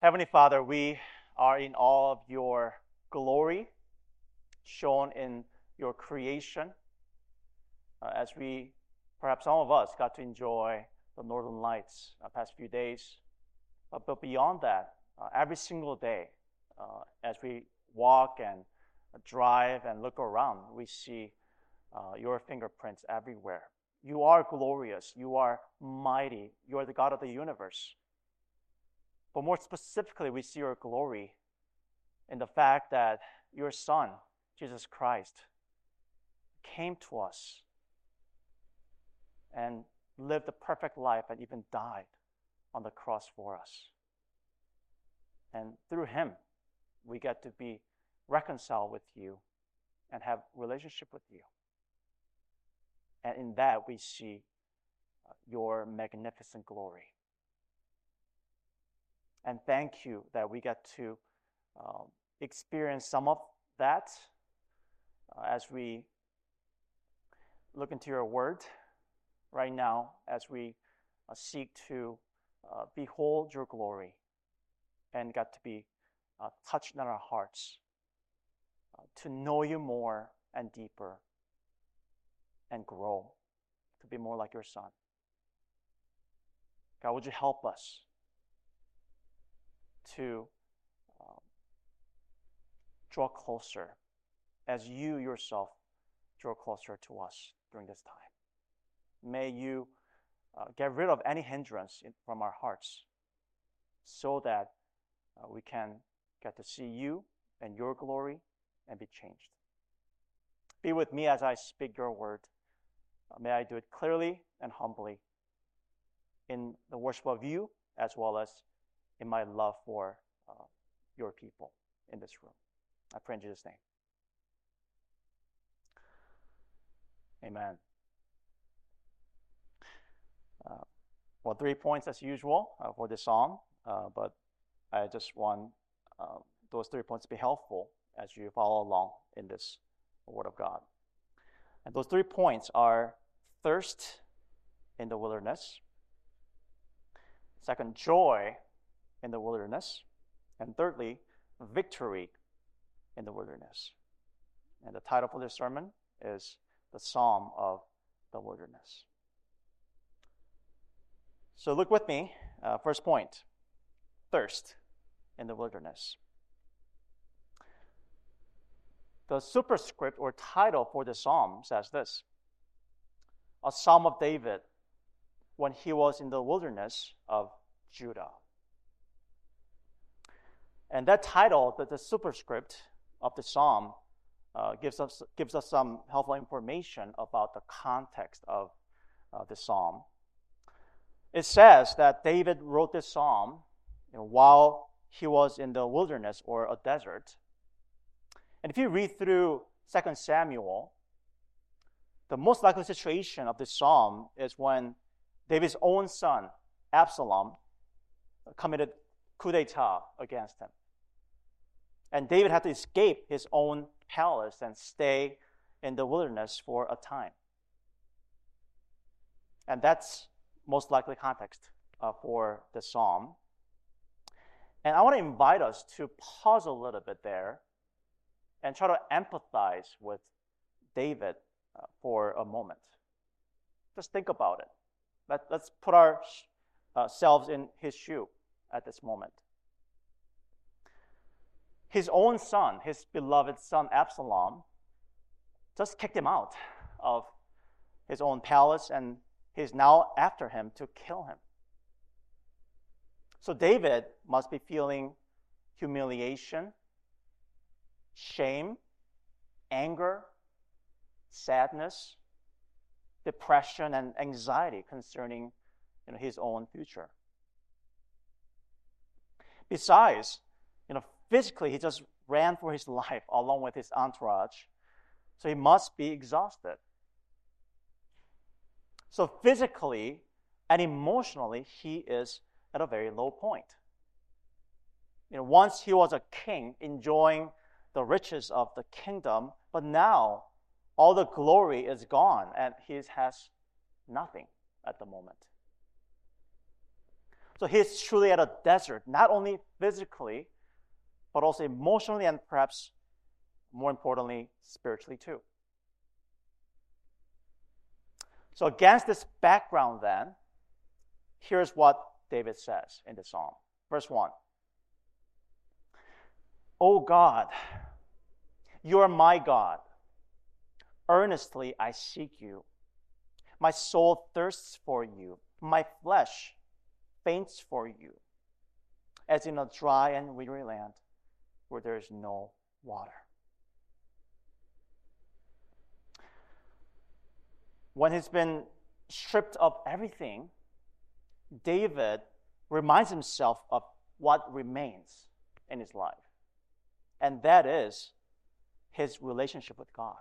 Heavenly Father, we are in awe of your glory shown in your creation as we, perhaps some of us, got to enjoy the Northern Lights past few days. But beyond that, every single day, as we walk and drive and look around, we see your fingerprints everywhere. You are glorious. You are mighty. You are the God of the universe. But more specifically, we see your glory in the fact that your Son, Jesus Christ, came to us and lived a perfect life and even died on the cross for us. And through him, we get to be reconciled with you and have relationship with you. And in that, we see your magnificent glory. And thank you that we get to experience some of that as we look into your word right now, as we seek to behold your glory and get to be touched in our hearts, to know you more and deeper and grow to be more like your Son. God, would you help us to draw closer as you yourself draw closer to us during this time. May you get rid of any hindrance from our hearts so that we can get to see you and your glory and be changed. Be with me as I speak your word. May I do it clearly and humbly in the worship of you as well as in my love for your people in this room. I pray in Jesus' name. Amen. Well, 3 points as usual for this psalm, but I just want those 3 points to be helpful as you follow along in this Word of God. And those 3 points are thirst in the wilderness, second, joy in the wilderness, and thirdly, victory in the wilderness. And the title for this sermon is the Psalm of the Wilderness. So look with me. First point, thirst in the wilderness. The superscript or title for the psalm says this: a psalm of David when he was in the wilderness of Judah. And that title, the superscript of the psalm, gives us some helpful information about the context of the psalm. It says that David wrote this psalm while he was in the wilderness or a desert. And if you read through 2 Samuel, the most likely situation of this psalm is when David's own son, Absalom, committed coup d'etat against him. And David had to escape his own palace and stay in the wilderness for a time. And that's most likely context for the psalm. And I want to invite us to pause a little bit there and try to empathize with David for a moment. Just think about it. Let's put ourselves in his shoe at this moment. His own son, his beloved son Absalom, just kicked him out of his own palace, and he's now after him to kill him. So David must be feeling humiliation, shame, anger, sadness, depression, and anxiety concerning his own future. Besides, physically, he just ran for his life along with his entourage, so he must be exhausted. So physically and emotionally, he is at a very low point. Once he was a king enjoying the riches of the kingdom, but now all the glory is gone and he has nothing at the moment. So he's truly at a desert, not only physically, but also emotionally and perhaps more importantly, spiritually too. So against this background then, here's what David says in the psalm. Verse 1. O God, you are my God. Earnestly I seek you. My soul thirsts for you. My flesh faints for you, as in a dry and weary land where there is no water. When he's been stripped of everything, David reminds himself of what remains in his life. And that is his relationship with God.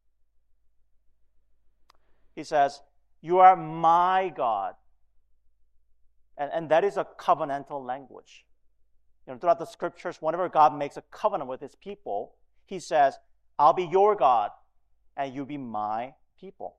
He says, you are my God. And that is a covenantal language. Throughout the scriptures, whenever God makes a covenant with his people, he says, I'll be your God and you be my people.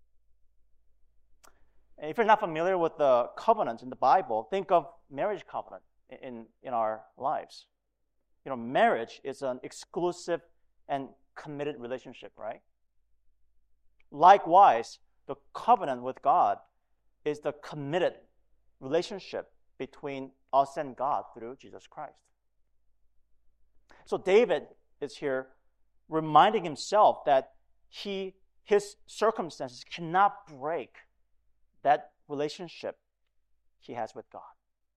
And if you're not familiar with the covenants in the Bible, think of marriage covenant in our lives. Marriage is an exclusive and committed relationship, right? Likewise, the covenant with God is the committed relationship between us and God through Jesus Christ. So David is here reminding himself that his circumstances cannot break that relationship he has with God.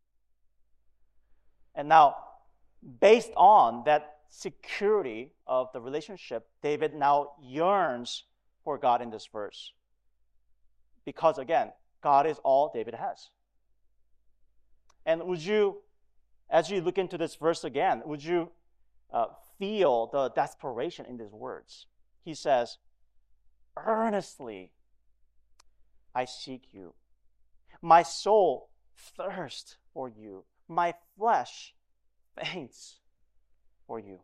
And now, based on that security of the relationship, David now yearns for God in this verse. Because again, God is all David has. And would you, as you look into this verse again, would you feel the desperation in these words? He says, earnestly I seek you. My soul thirsts for you. My flesh faints for you.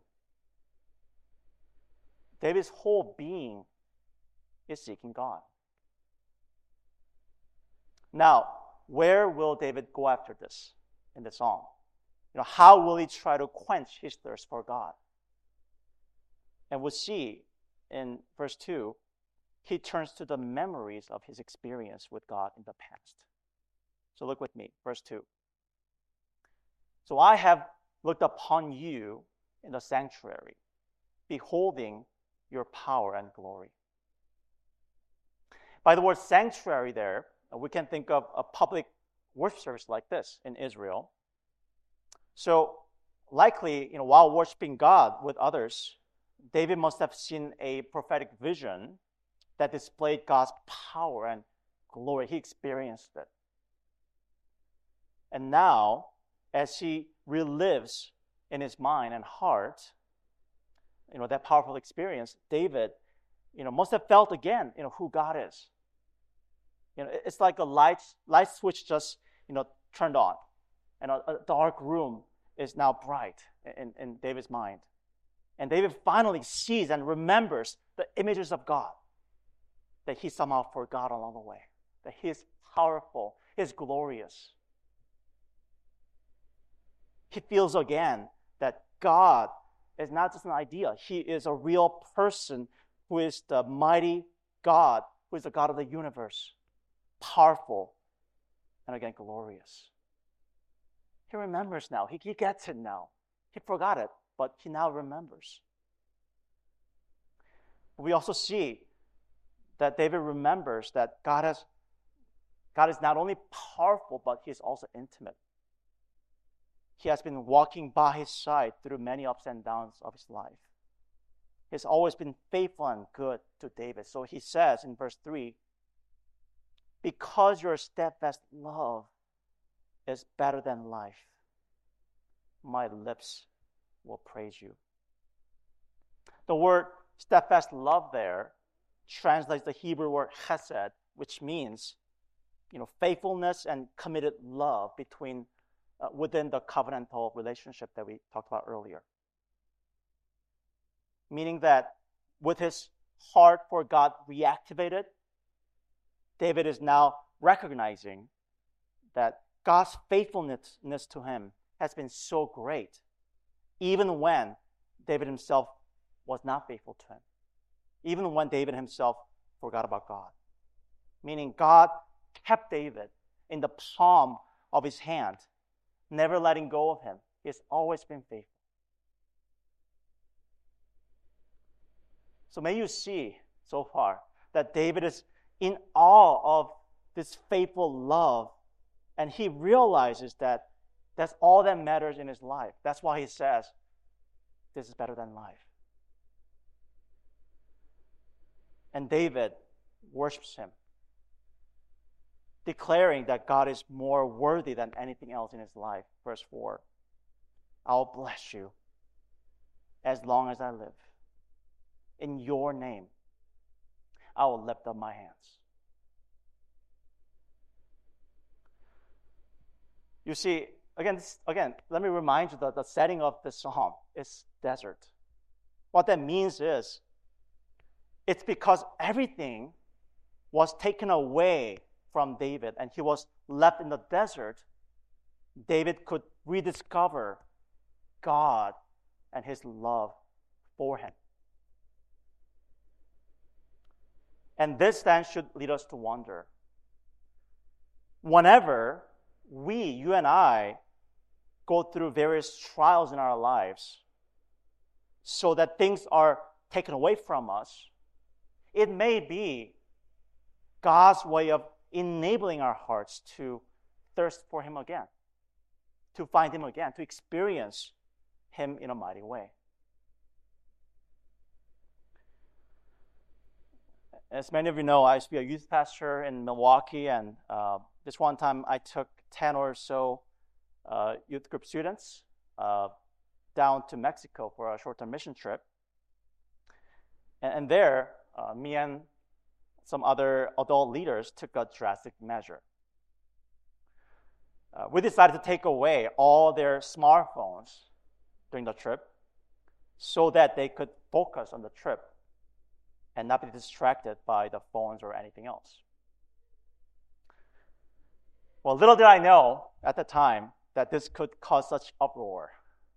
David's whole being is seeking God. Now, where will David go after this in the psalm? How will he try to quench his thirst for God? And we'll see in verse 2, he turns to the memories of his experience with God in the past. So look with me, verse 2. So I have looked upon you in the sanctuary, beholding your power and glory. By the word sanctuary there, we can think of a public worship service like this in Israel. So likely, while worshiping God with others, David must have seen a prophetic vision that displayed God's power and glory. He experienced it. And now, as he relives in his mind and heart, that powerful experience, David, must have felt again, who God is. It's like a light switch just, turned on, and a dark room is now bright in David's mind. And David finally sees and remembers the images of God that he somehow forgot along the way, that he is powerful, he is glorious. He feels again that God is not just an idea. He is a real person who is the mighty God, who is the God of the universe, powerful, and again, glorious. He remembers now. He gets it now. He forgot it, but he now remembers. We also see that David remembers that God is not only powerful, but he is also intimate. He has been walking by his side through many ups and downs of his life. He's always been faithful and good to David. So he says in verse 3, because your steadfast love is better than life, my lips will praise you. The word steadfast love there translates the Hebrew word chesed, which means, faithfulness and committed love within the covenantal relationship that we talked about earlier. Meaning that with his heart for God reactivated, David is now recognizing that God's faithfulness to him has been so great, even when David himself was not faithful to him, even when David himself forgot about God. Meaning God kept David in the palm of his hand, never letting go of him. He has always been faithful. So may you see so far that David is in awe of this faithful love, and he realizes that that's all that matters in his life. That's why he says, this is better than life. And David worships him, declaring that God is more worthy than anything else in his life. Verse 4, I'll bless you as long as I live. In your name, I will lift up my hands. You see, again, let me remind you that the setting of the psalm is desert. What that means is, it's because everything was taken away from David and he was left in the desert. David could rediscover God and his love for him. And this then should lead us to wonder. Whenever you and I, go through various trials in our lives so that things are taken away from us, it may be God's way of enabling our hearts to thirst for him again, to find him again, to experience him in a mighty way. As many of you know, I used to be a youth pastor in Milwaukee, and this one time I took 10 or so youth group students down to Mexico for a short-term mission trip. And there, me and some other adult leaders took a drastic measure. We decided to take away all their smartphones during the trip so that they could focus on the trip and not be distracted by the phones or anything else. Well, little did I know at the time that this could cause such uproar.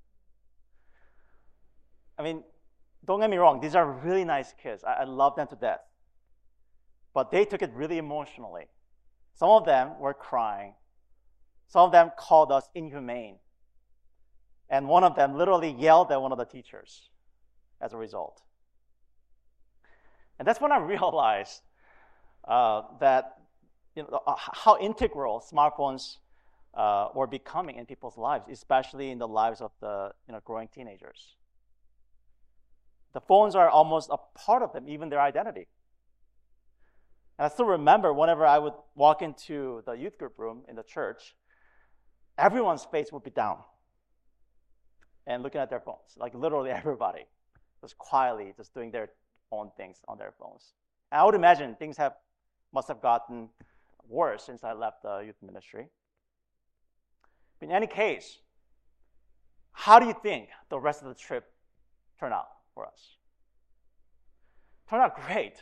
I mean, don't get me wrong, these are really nice kids. I love them to death. But they took it really emotionally. Some of them were crying. Some of them called us inhumane. And one of them literally yelled at one of the teachers as a result. And that's when I realized that how integral smartphones were becoming in people's lives, especially in the lives of the growing teenagers. The phones are almost a part of them, even their identity. And I still remember whenever I would walk into the youth group room in the church, everyone's face would be down and looking at their phones, like literally everybody, just quietly, just doing their own things on their phones. And I would imagine things must have gotten worse since I left the youth ministry. But in any case, how do you think the rest of the trip turned out for us? Turned out great.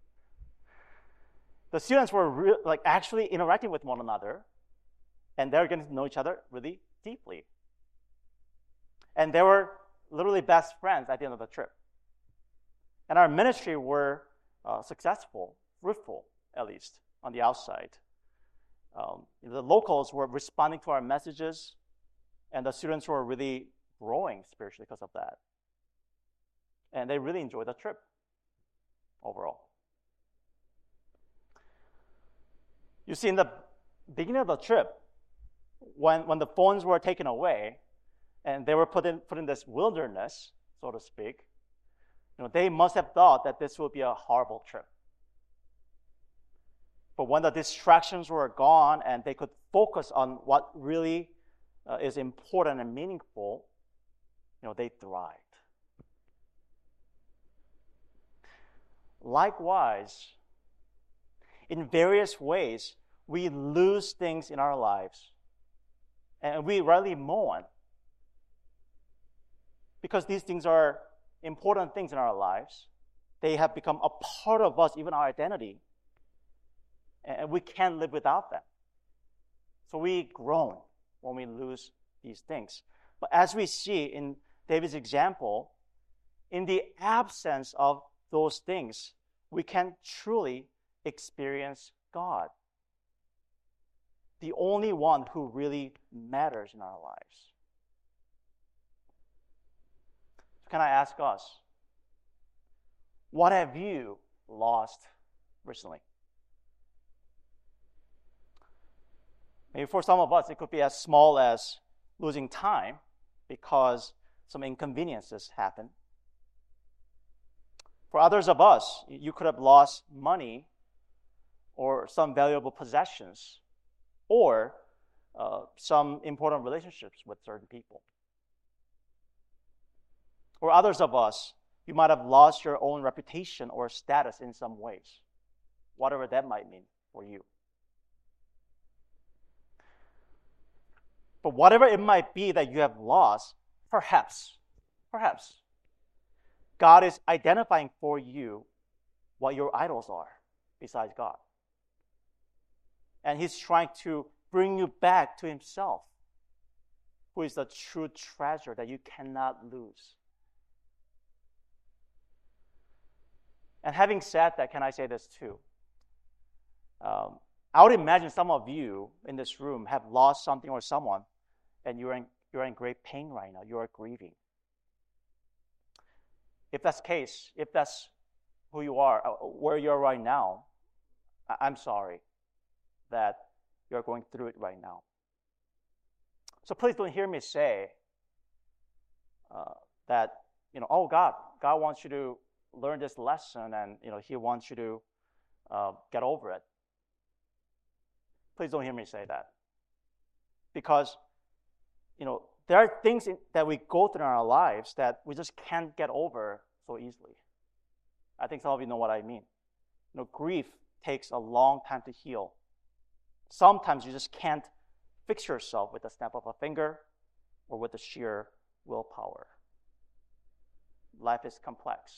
The students were actually interacting with one another, and they were getting to know each other really deeply. And they were literally best friends at the end of the trip. And our ministry were successful, fruitful, at least, on the outside. The locals were responding to our messages, and the students were really growing spiritually because of that. And they really enjoyed the trip overall. You see, in the beginning of the trip, when the phones were taken away, and they were put in this wilderness, so to speak, they must have thought that this would be a horrible trip. But when the distractions were gone and they could focus on what really is important and meaningful, they thrived. Likewise, in various ways, we lose things in our lives, and we rarely mourn because these things are important things in our lives. They have become a part of us, even our identity, and we can't live without them. So we groan when we lose these things. But as we see in David's example, in the absence of those things, we can truly experience God, the only one who really matters in our lives. Can I ask us, what have you lost recently? Maybe for some of us, it could be as small as losing time because some inconveniences happen. For others of us, you could have lost money or some valuable possessions or some important relationships with certain people. For others of us, you might have lost your own reputation or status in some ways, whatever that might mean for you. But whatever it might be that you have lost, perhaps, God is identifying for you what your idols are besides God. And He's trying to bring you back to Himself, who is the true treasure that you cannot lose. And having said that, can I say this too? I would imagine some of you in this room have lost something or someone, and you're in great pain right now. You are grieving. If that's the case, if that's who you are, where you are right now, I'm sorry that you're going through it right now. So please don't hear me say that, oh, God wants you to learn this lesson, and He wants you to get over it. Please don't hear me say that, because there are things that we go through in our lives that we just can't get over so easily. I think some of you know what I mean. Grief takes a long time to heal. Sometimes you just can't fix yourself with a snap of a finger or with the sheer willpower. Life is complex.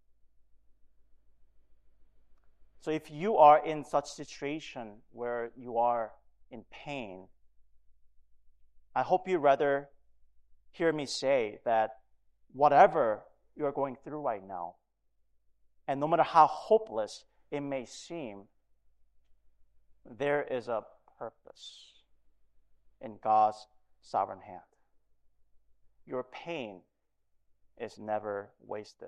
So if you are in such a situation where you are in pain, I hope you rather hear me say that whatever you are going through right now, and no matter how hopeless it may seem, there is a purpose in God's sovereign hand. Your pain is never wasted.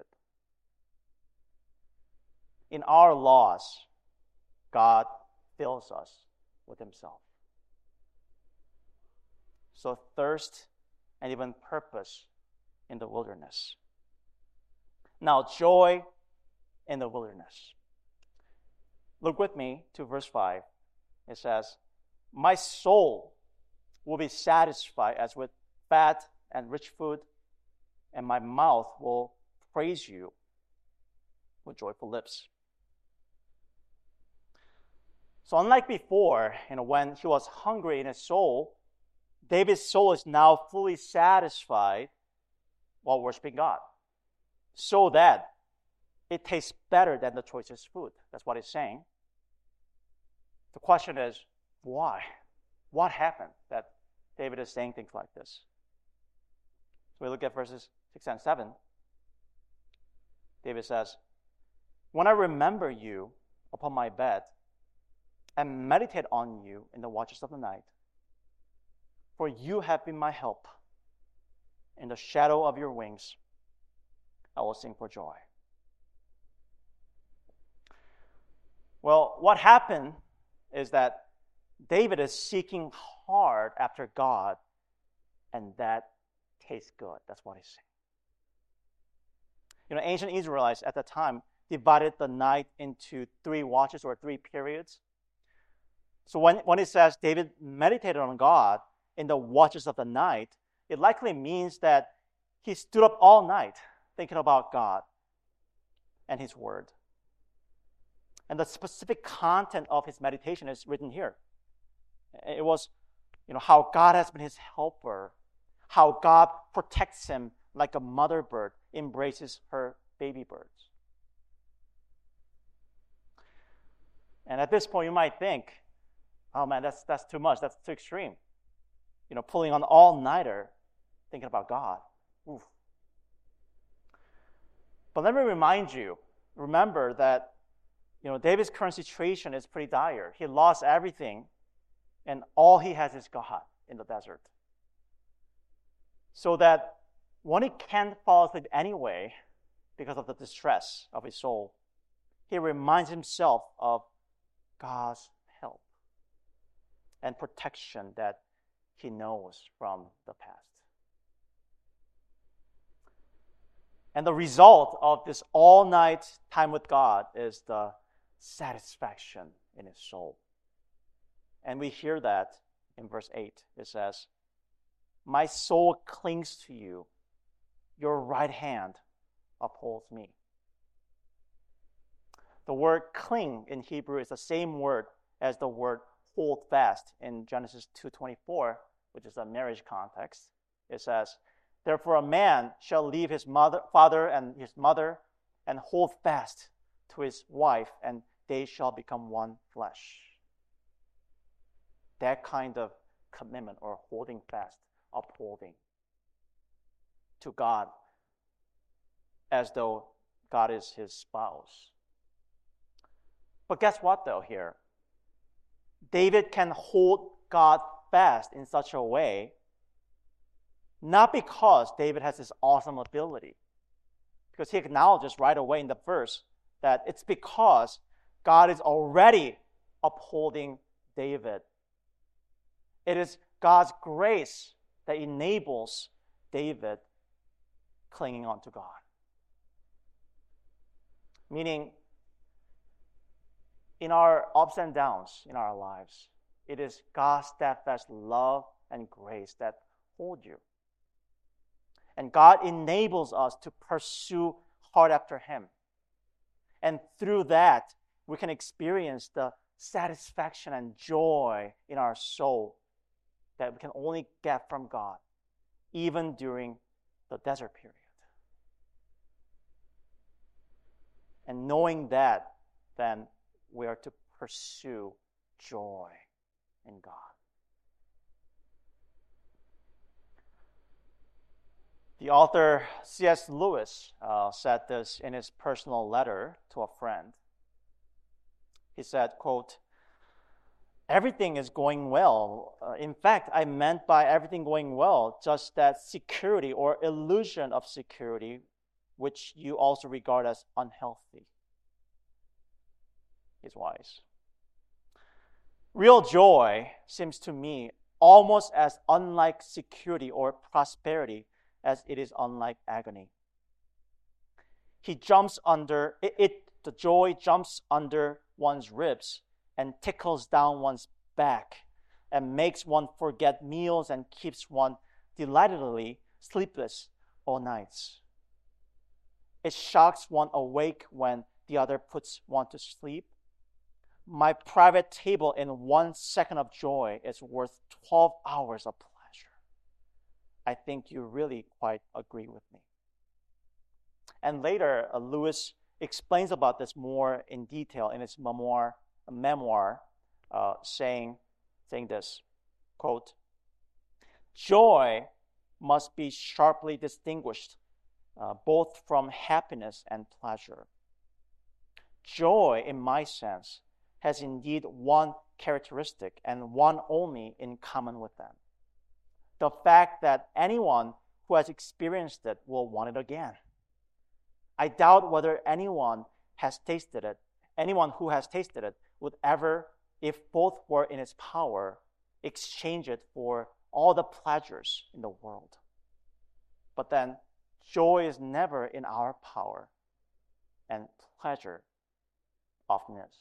In our loss, God fills us with Himself. So thirst and even purpose in the wilderness. Now, joy in the wilderness. Look with me to verse 5. It says, "My soul will be satisfied as with fat and rich food, and my mouth will praise you with joyful lips." So unlike before, when he was hungry in his soul, David's soul is now fully satisfied while worshiping God, so that it tastes better than the choicest food. That's what he's saying. The question is, why? What happened that David is saying things like this? So we look at verses 6 and 7. David says, "When I remember you upon my bed and meditate on you in the watches of the night, for you have been my help. In the shadow of your wings, I will sing for joy." Well, what happened is that David is seeking hard after God, and that tastes good. That's what he's saying. Ancient Israelites at the time divided the night into 3 watches or 3 periods. So when it says David meditated on God in the watches of the night, it likely means that he stood up all night thinking about God and His Word. And the specific content of his meditation is written here. It was, how God has been his helper, how God protects him like a mother bird embraces her baby birds. And at this point, you might think, Oh man, that's too much. That's too extreme. Pulling on all-nighter, thinking about God. Oof. But let me remind you, remember that David's current situation is pretty dire. He lost everything, and all he has is God in the desert. So that when he can't fall asleep anyway, because of the distress of his soul, he reminds himself of God's help and protection that he knows from the past. And the result of this all-night time with God is the satisfaction in his soul. And we hear that in verse 8. It says, "My soul clings to you. Your right hand upholds me." The word cling in Hebrew is the same word as the word hold fast in Genesis 2:24, which is a marriage context. It says, "Therefore a man shall leave his father and his mother and hold fast to his wife, and they shall become one flesh." That kind of commitment or holding fast, upholding to God as though God is his spouse. But guess what though here? David can hold God fast in such a way not because David has this awesome ability, because he acknowledges right away in the verse that it's because God is already upholding David. It is God's grace that enables David clinging on to God. Meaning, in our ups and downs in our lives, it is God's steadfast love and grace that hold you. And God enables us to pursue hard after him. And through that, we can experience the satisfaction and joy in our soul that we can only get from God, even during the desert period. And knowing that, then we are to pursue joy in God. The author C.S. Lewis said this in his personal letter to a friend. He said, quote, "Everything is going well. In fact, I meant by everything going well just that security or illusion of security which you also regard as unhealthy." He's wise. Real joy seems to me almost as unlike security or prosperity as it is unlike agony. The joy jumps under one's ribs and tickles down one's back and makes one forget meals and keeps one delightedly sleepless all nights. It shocks one awake when the other puts one to sleep. My private table in 1 second of joy is worth 12 hours of pleasure. I think you really quite agree with me. And later, Lewis explains about this more in detail in his memoir, saying this, quote, "Joy must be sharply distinguished both from happiness and pleasure. Joy, in my sense, has indeed one characteristic and one only in common with them: the fact that anyone who has experienced it will want it again. I doubt whether anyone who has tasted it would ever, if both were in its power, exchange it for all the pleasures in the world. But then, joy is never in our power, and pleasure often is."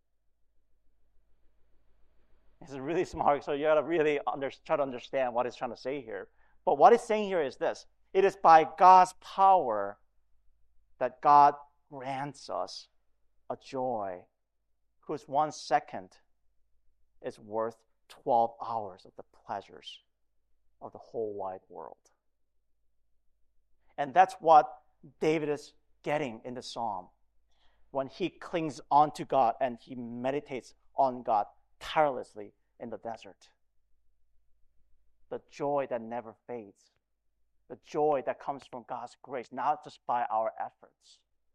This is really smart, so you got to really try to understand what he's trying to say here. But what he's saying here is this: it is by God's power that God grants us a joy whose 1 second is worth 12 hours of the pleasures of the whole wide world. And that's what David is getting in the psalm when he clings on to God and he meditates on God tirelessly in the desert. The joy that never fades. The joy that comes from God's grace, not just by our efforts.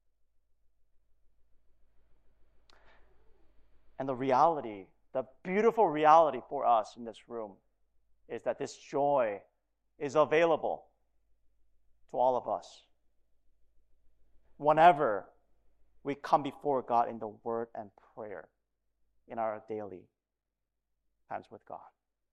And the reality, the beautiful reality for us in this room, is that this joy is available to all of us whenever we come before God in the word and prayer in our daily times with God.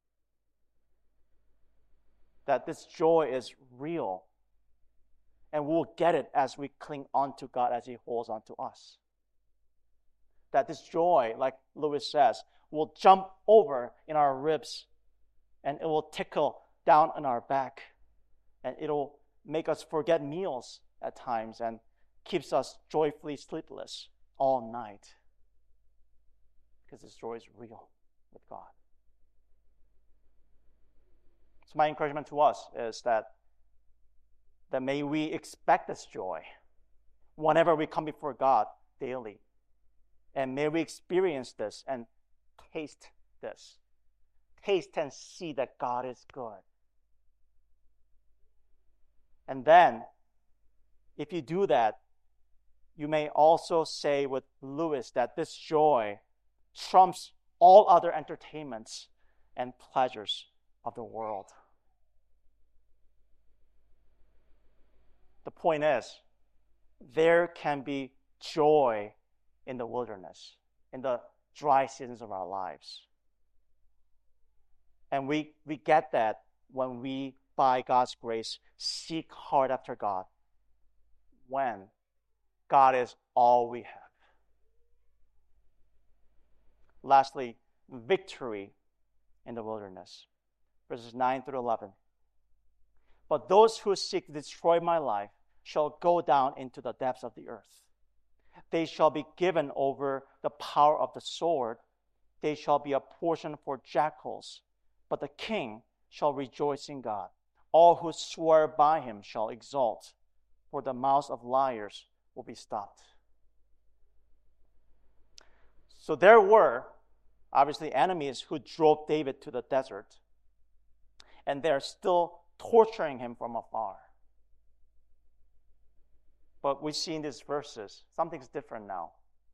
That this joy is real, and we'll get it as we cling on to God as He holds on to us. That this joy, like Lewis says, will jump over in our ribs, and it will tickle down on our back, and it'll make us forget meals at times and keeps us joyfully sleepless all night, because this joy is real with God. So my encouragement to us is that may we expect this joy whenever we come before God daily. And may we experience this and taste this. Taste and see that God is good. And then, if you do that, you may also say with Lewis that this joy trumps all other entertainments and pleasures of the world. The point is, there can be joy in the wilderness, in the dry seasons of our lives. And we get that when we, by God's grace, seek hard after God, when God is all we have. Lastly, victory in the wilderness. Verses 9 through 11. But those who seek to destroy my life shall go down into the depths of the earth. They shall be given over the power of the sword. They shall be a portion for jackals. But the king shall rejoice in God. All who swear by him shall exult, for the mouths of liars will be stopped. So there were, obviously, enemies who drove David to the desert, and they're still torturing him from afar. But we see in these verses, something's different now.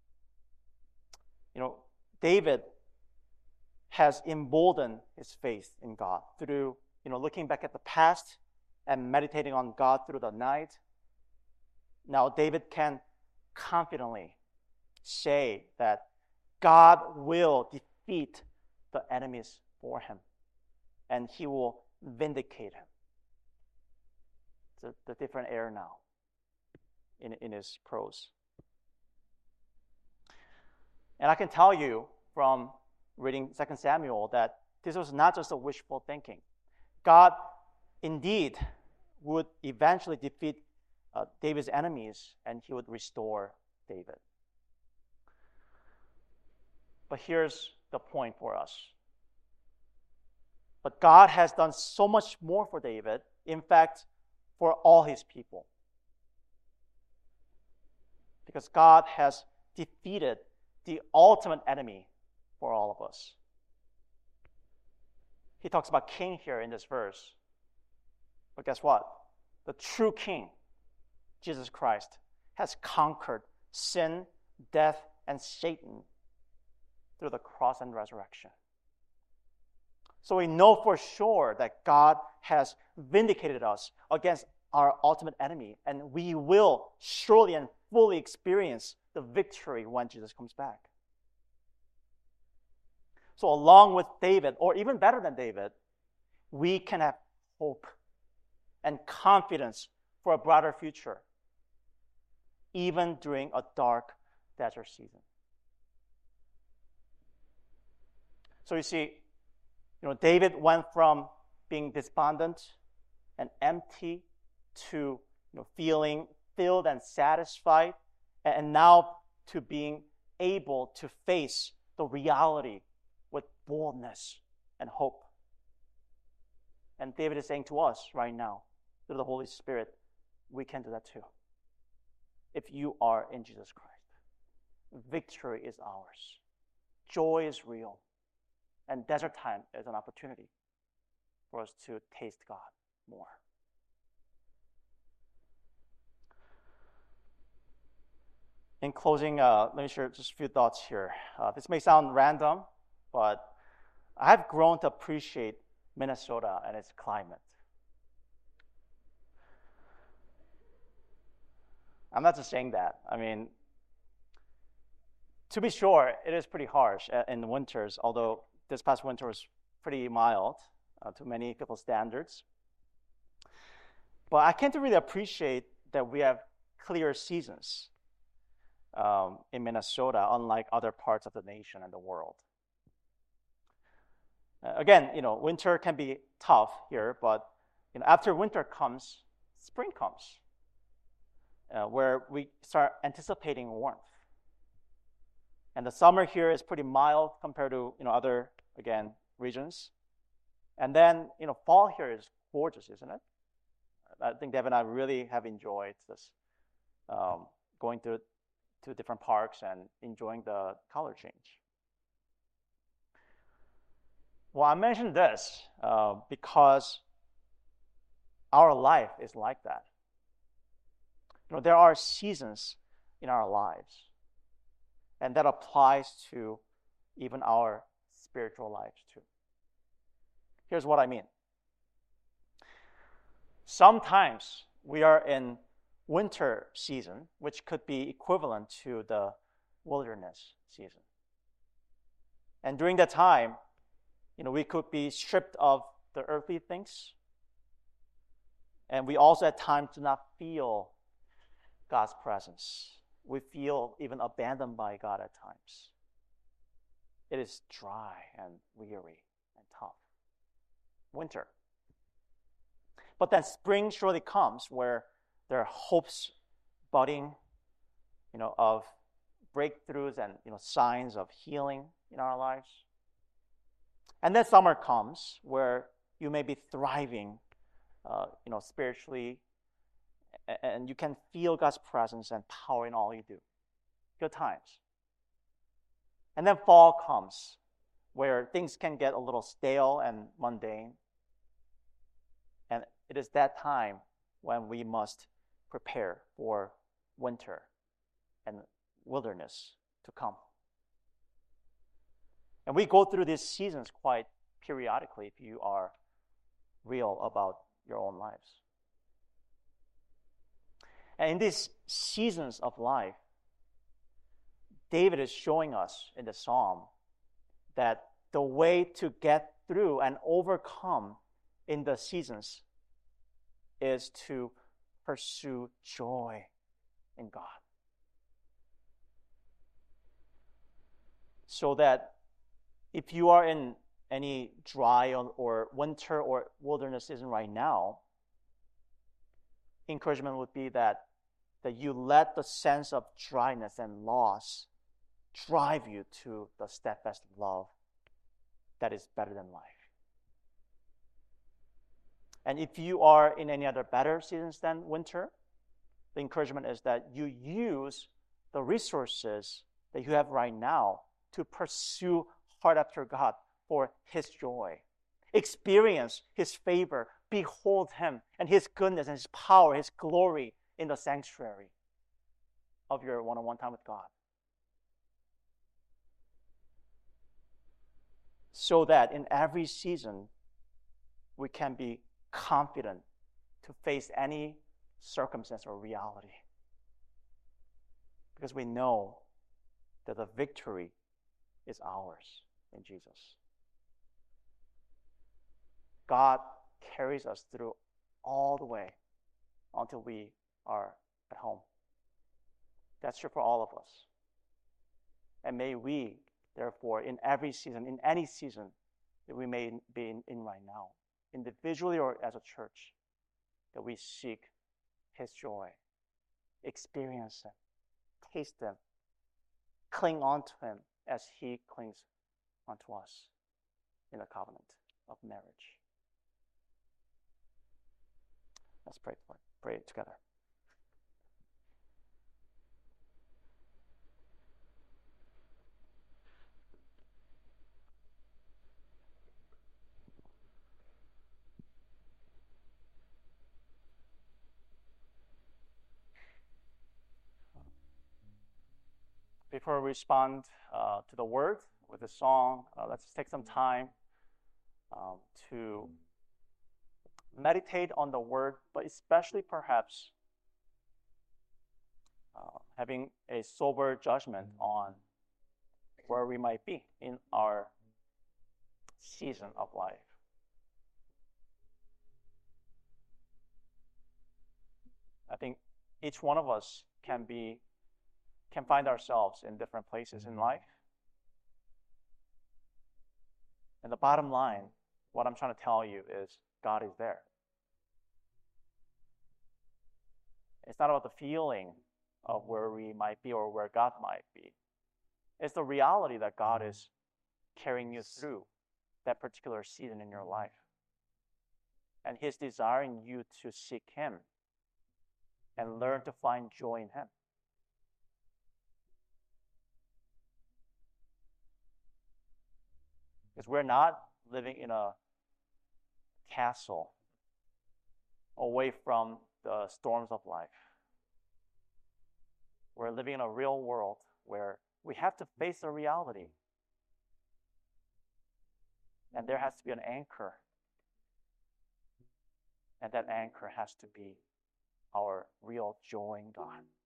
David has emboldened his faith in God through, looking back at the past and meditating on God through the night. Now David can confidently say that God will defeat the enemies for him, and He will vindicate him. It's a different air now in his prose. And I can tell you from reading 2 Samuel that this was not just a wishful thinking. God indeed would eventually defeat David's enemies, and He would restore David. But here's the point for us. But God has done so much more for David, in fact, for all His people. Because God has defeated the ultimate enemy for all of us. He talks about king here in this verse. But guess what? The true king, Jesus Christ, has conquered sin, death, and Satan through the cross and resurrection. So we know for sure that God has vindicated us against our ultimate enemy, and we will surely and fully experience the victory when Jesus comes back. So along with David, or even better than David, we can have hope and confidence for a brighter future, even during a dark desert season. So you see, David went from being despondent and empty to feeling filled and satisfied, and now to being able to face the reality with boldness and hope. And David is saying to us right now, through the Holy Spirit, we can do that too. If you are in Jesus Christ, victory is ours. Joy is real. And desert time is an opportunity for us to taste God more. In closing, let me share just a few thoughts here. This may sound random, but I have grown to appreciate Minnesota and its climate. I'm not just saying that. I mean, to be sure, it is pretty harsh in the winters, although this past winter was pretty mild to many people's standards. But I came to really appreciate that we have clear seasons in Minnesota, unlike other parts of the nation and the world. Again, winter can be tough here, but after winter comes, spring comes, where we start anticipating warmth. And the summer here is pretty mild compared to other regions. And then fall here is gorgeous, isn't it? I think Deb and I really have enjoyed this, going to different parks and enjoying the color change. Well, I mentioned this because our life is like that. There are seasons in our lives, and that applies to even our spiritual lives too. Here's what I mean. Sometimes we are in winter season, which could be equivalent to the wilderness season. And during that time, we could be stripped of the earthly things. And we also at times do not feel God's presence. We feel even abandoned by God at times. It is dry and weary and tough. Winter. But then spring surely comes where there are hopes budding, of breakthroughs and signs of healing in our lives. And then summer comes where you may be thriving, spiritually, and you can feel God's presence and power in all you do. Good times. And then fall comes where things can get a little stale and mundane. And it is that time when we must prepare for winter and wilderness to come. And we go through these seasons quite periodically if you are real about your own lives. And in these seasons of life, David is showing us in the psalm that the way to get through and overcome in the seasons is to pursue joy in God. So that if you are in any dry or winter or wilderness season right now, encouragement would be that you let the sense of dryness and loss drive you to the steadfast love that is better than life. And if you are in any other better seasons than winter, the encouragement is that you use the resources that you have right now to pursue hard after God for His joy. Experience His favor, behold Him and His goodness and His power, His glory in the sanctuary of your one-on-one time with God. So that in every season, we can be confident to face any circumstance or reality. Because we know that the victory is ours in Jesus. God carries us through all the way until we are at home. That's true for all of us. And may we, therefore, in every season, in any season that we may be in right now, individually or as a church, that we seek His joy, experience Him, taste Him, cling on to Him as He clings onto us in the covenant of marriage. Let's pray together. before we respond to the word with the song, let's take some time to meditate on the word, but especially perhaps having a sober judgment on where we might be in our season of life. I think each one of us can find ourselves in different places in life. And the bottom line, what I'm trying to tell you is God is there. It's not about the feeling of where we might be or where God might be. It's the reality that God is carrying you through that particular season in your life. And He's desiring you to seek Him and learn to find joy in Him. Because we're not living in a castle away from the storms of life. We're living in a real world where we have to face the reality. And there has to be an anchor. And that anchor has to be our real joy in God.